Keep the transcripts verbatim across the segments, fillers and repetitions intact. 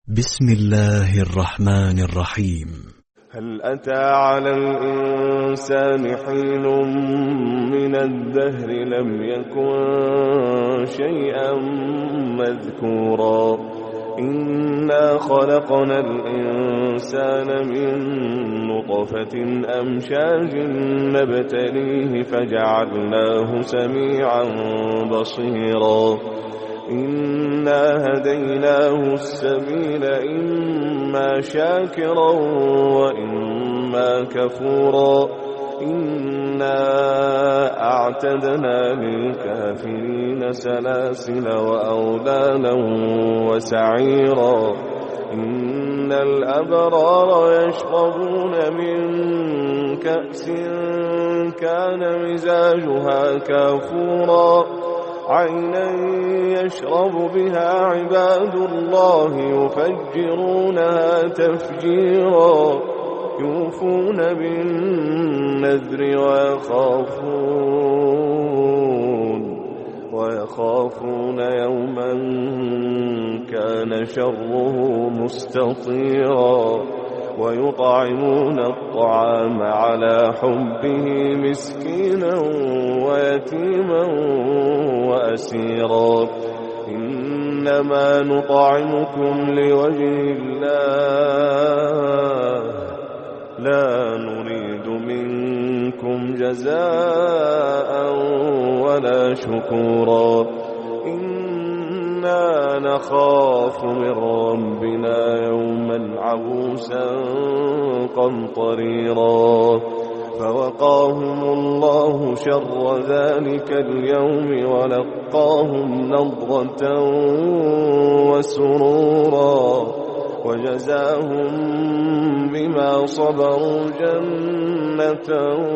بسم الله الرحمن الرحيم. هل أتى على الإنسان حين من الدهر لم يكن شيئا مذكورا إنا خلقنا الإنسان من نطفة أمشاج نبتليه فجعلناه سميعا بصيرا إنا هديناه السبيل إما شاكرا وإما كفورا إنا أعتدنا للكافرين سلاسل وأغلالا وسعيرا إن الأبرار يشربون من كأس كان مزاجها كافورا عينا يشرب بها عباد الله يفجرونها تفجيرا يوفون بالنذر ويخافون ويخافون يوما كان شره مستطيرا ويطعمون الطعام على حبه مسكينا ويتيما وأسيرا إنما نطعمكم لوجه الله لا نريد منكم جزاء ولا شكورا إنا نخاف من ربنا يوما عبوسا قمطريرا فوقاهم الله شر ذلك اليوم ولقاهم نضرة وسرورا وجزاهم بما صبروا جنة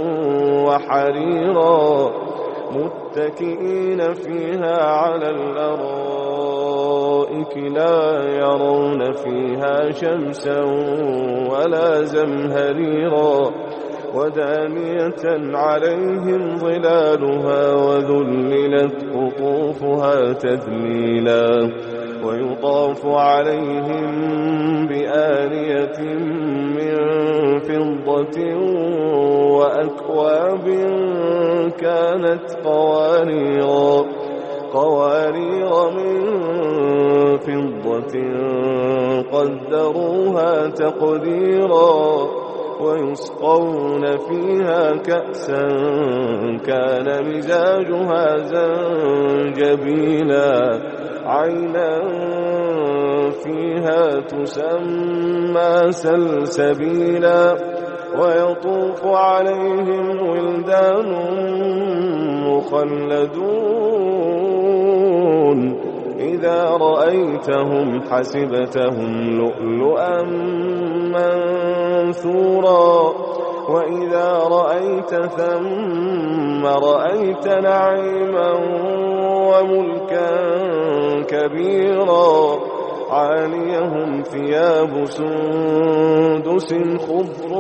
وحريرا متكئين فيها على الأرائك لا يرون فيها شمسا ولا زمهريرا ودانية عليهم ظلالها وذللت قطوفها تذليلا ويطاف عليهم بآنية من فضة وأكواب كانت قواريرا قوارير من فضة قدروها تقديرا ويسقون فيها كأسا كان مزاجها زنجبيلا عينا فيها تسمى سلسبيلا ويطوف عليهم ولدان مخلدون إذا رأيتهم حسبتهم لؤلؤا منثورا وإذا رأيت ثم رأيت نعيما وملكا كبيرا عاليهم ثياب سندس خضر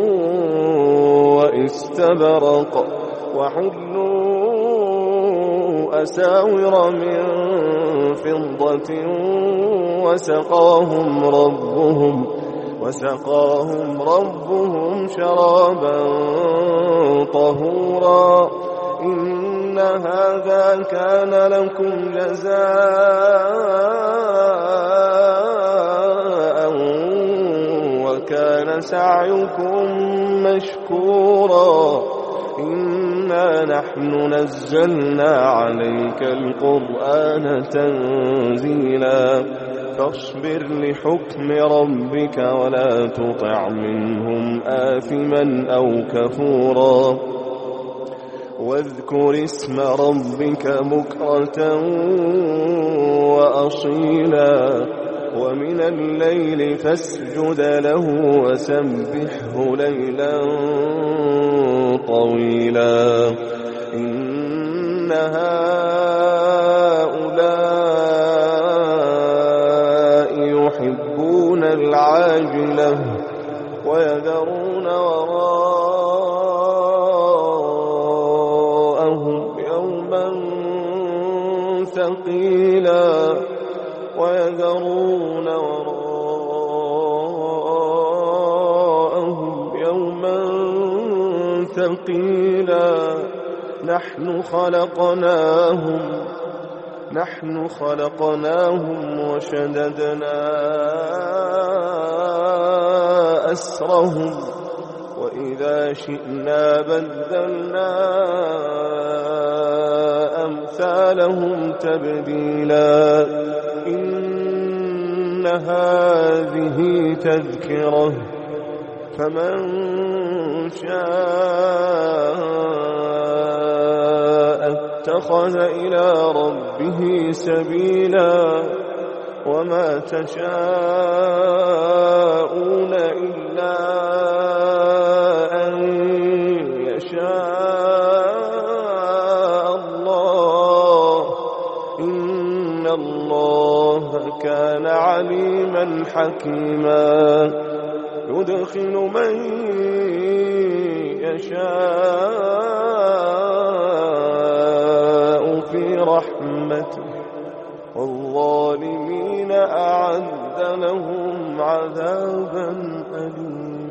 واستبرق وحلوا أساور من فضة وسقاهم ربهم وسقاهم ربهم شرابا طهورا إن هذا كان لكم جزاء وكان سعيكم مشكورا إنا نحن نزلنا عليك القرآن تنزيلا فاصبر لحكم ربك ولا تطع منهم آثما أو كفورا واذكر اسم ربك بكرة وأصيلا ومن الليل فاسجد له وسبحه ليلا طويلا إن هؤلاء يحبون العاجلة ويذرون وراءهم يوما ثقيلا ويذرون وراءهم ثقيلا نحن خلقناهم نحن خلقناهم وشددنا أسرهم وإذا شئنا بدلنا أمثالهم تبديلا إن هذه تذكرة فمن شاء اتخذ إلى ربه سبيلا وما تشاءون إلا أن يشاء الله إن الله كان عليما حكيما يدخل من يشاء في رحمته والظالمين أعد لهم عذابا أليما.